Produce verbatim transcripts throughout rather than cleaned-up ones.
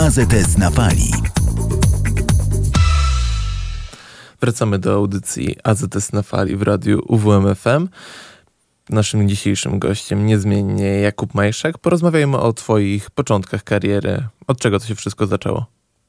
A Z S na fali. Wracamy do audycji A Z S na fali w radiu U W M F M. Naszym dzisiejszym gościem niezmiennie Jakub Majszak. Porozmawiajmy o twoich początkach kariery. Od czego to się wszystko zaczęło?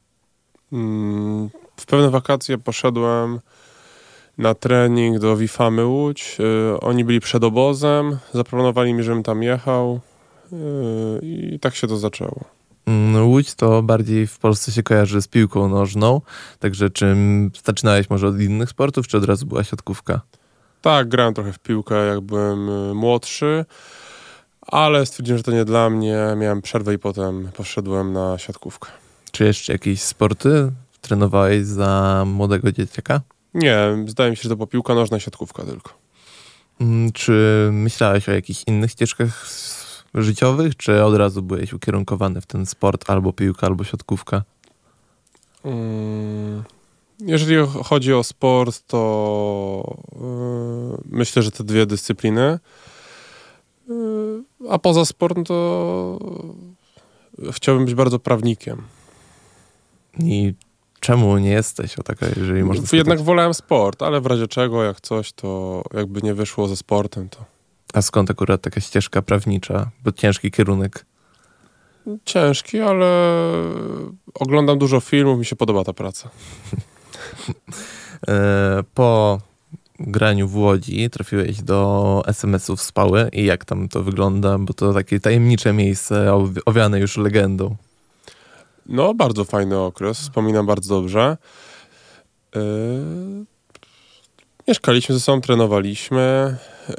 W pewne wakacje poszedłem na trening do Wifamy Łódź. Yy, oni byli przed obozem, zaproponowali mi, żebym tam jechał yy, i tak się to zaczęło. Łódź to bardziej w Polsce się kojarzy z piłką nożną, także czym zaczynałeś może od innych sportów, czy od razu była siatkówka? Tak, grałem trochę w piłkę, jak byłem młodszy, ale stwierdziłem, że to nie dla mnie. Miałem przerwę i potem poszedłem na siatkówkę. Czy jeszcze jakieś sporty trenowałeś za młodego dzieciaka? Nie, zdaje mi się, że to była piłka nożna i siatkówka tylko. Czy myślałeś o jakichś innych ścieżkach życiowych, czy od razu byłeś ukierunkowany w ten sport, albo piłka, albo siatkówka? Hmm. Jeżeli chodzi o sport, to yy, myślę, że te dwie dyscypliny. Yy, a poza sportem to chciałbym być bardzo prawnikiem. I czemu nie jesteś o taka, jeżeli można spytać? Jednak wolałem sport, ale w razie czego, jak coś, to jakby nie wyszło ze sportem, to... A skąd akurat taka ścieżka prawnicza? Bo ciężki kierunek. Ciężki, ale oglądam dużo filmów, mi się podoba ta praca. Po graniu w Łodzi trafiłeś do es em esów Spały i jak tam to wygląda? Bo to takie tajemnicze miejsce owiane już legendą. No, bardzo fajny okres, wspominam bardzo dobrze. Yy... Mieszkaliśmy ze sobą, trenowaliśmy. Yy...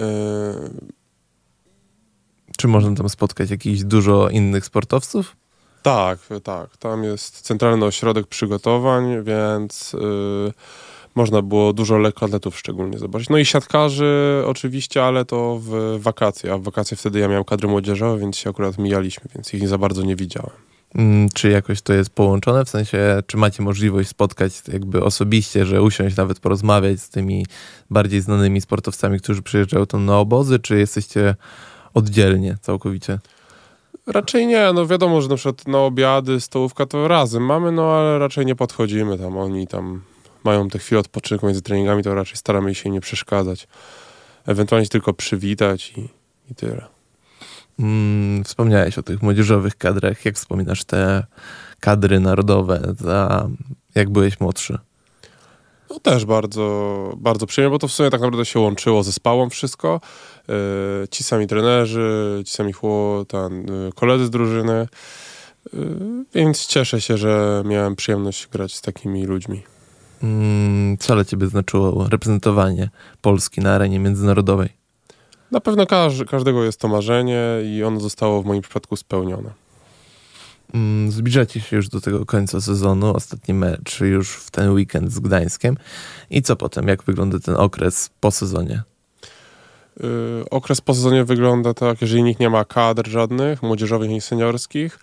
Czy można tam spotkać jakichś dużo innych sportowców? Tak, tak. Tam jest centralny ośrodek przygotowań, więc yy, można było dużo lekkoatletów szczególnie zobaczyć. No i siatkarzy oczywiście, ale to w wakacje. A w wakacje wtedy ja miałem kadry młodzieżowe, więc się akurat mijaliśmy, więc ich za bardzo nie widziałem. Hmm, czy jakoś to jest połączone? W sensie, czy macie możliwość spotkać jakby osobiście, że usiąść, nawet porozmawiać z tymi bardziej znanymi sportowcami, którzy przyjeżdżają tam na obozy, czy jesteście oddzielnie całkowicie? Raczej nie, no wiadomo, że na przykład na obiady, stołówka to razem mamy, no ale raczej nie podchodzimy tam, oni tam mają te chwile odpoczynku między treningami, to raczej staramy się nie przeszkadzać. Ewentualnie się tylko przywitać i, i tyle. Hmm, wspomniałeś o tych młodzieżowych kadrach. Jak wspominasz te kadry narodowe, za jak byłeś młodszy? No też bardzo, bardzo przyjemnie, bo to w sumie tak naprawdę się łączyło ze Spałą wszystko. Yy, ci sami trenerzy, ci sami chło, ten, yy, koledzy z drużyny. Yy, więc cieszę się, że miałem przyjemność grać z takimi ludźmi. Hmm, co dla ciebie znaczyło reprezentowanie Polski na arenie międzynarodowej? Na pewno każdy, każdego jest to marzenie i ono zostało w moim przypadku spełnione. Zbliżacie się już do tego końca sezonu, ostatni mecz już w ten weekend z Gdańskiem. I co potem? Jak wygląda ten okres po sezonie? Yy, okres po sezonie wygląda tak, jeżeli nikt nie ma kadr żadnych, młodzieżowych i seniorskich,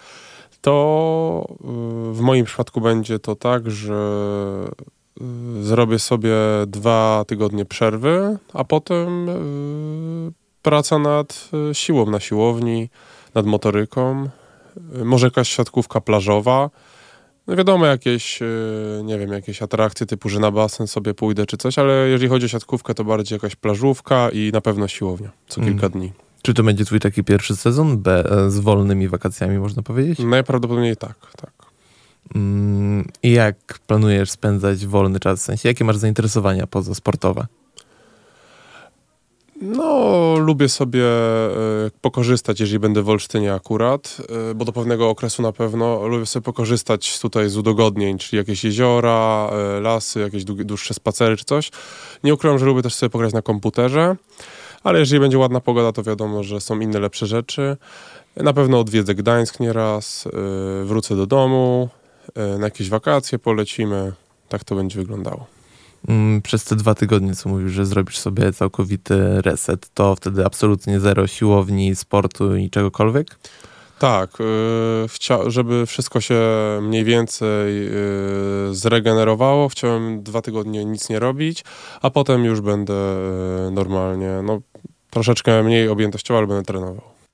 to yy, w moim przypadku będzie to tak, że yy, zrobię sobie dwa tygodnie przerwy, a potem yy, praca nad yy, siłą na siłowni, nad motoryką. Może jakaś siatkówka plażowa. No wiadomo, jakieś, nie wiem, jakieś atrakcje typu, że na basen sobie pójdę czy coś, ale jeżeli chodzi o siatkówkę, to bardziej jakaś plażówka i na pewno siłownia co kilka mm. dni. Czy to będzie twój taki pierwszy sezon be, z wolnymi wakacjami, można powiedzieć? Najprawdopodobniej tak, tak. Mm, I jak planujesz spędzać wolny czas? W sensie, jakie masz zainteresowania pozasportowe? No, lubię sobie y, pokorzystać, jeżeli będę w Olsztynie akurat, y, bo do pewnego okresu na pewno lubię sobie pokorzystać tutaj z udogodnień, czyli jakieś jeziora, y, lasy, jakieś dłuższe spacery czy coś. Nie ukrywam, że lubię też sobie pograć na komputerze, ale jeżeli będzie ładna pogoda, to wiadomo, że są inne lepsze rzeczy. Na pewno odwiedzę Gdańsk nieraz, y, wrócę do domu, y, na jakieś wakacje polecimy. Tak to będzie wyglądało. Przez te dwa tygodnie, co mówisz, że zrobisz sobie całkowity reset, to wtedy absolutnie zero siłowni, sportu i czegokolwiek? Tak, yy, chcia- żeby wszystko się mniej więcej yy, zregenerowało, chciałem dwa tygodnie nic nie robić, a potem już będę yy, normalnie, no troszeczkę mniej objętościowo, ale będę trenował.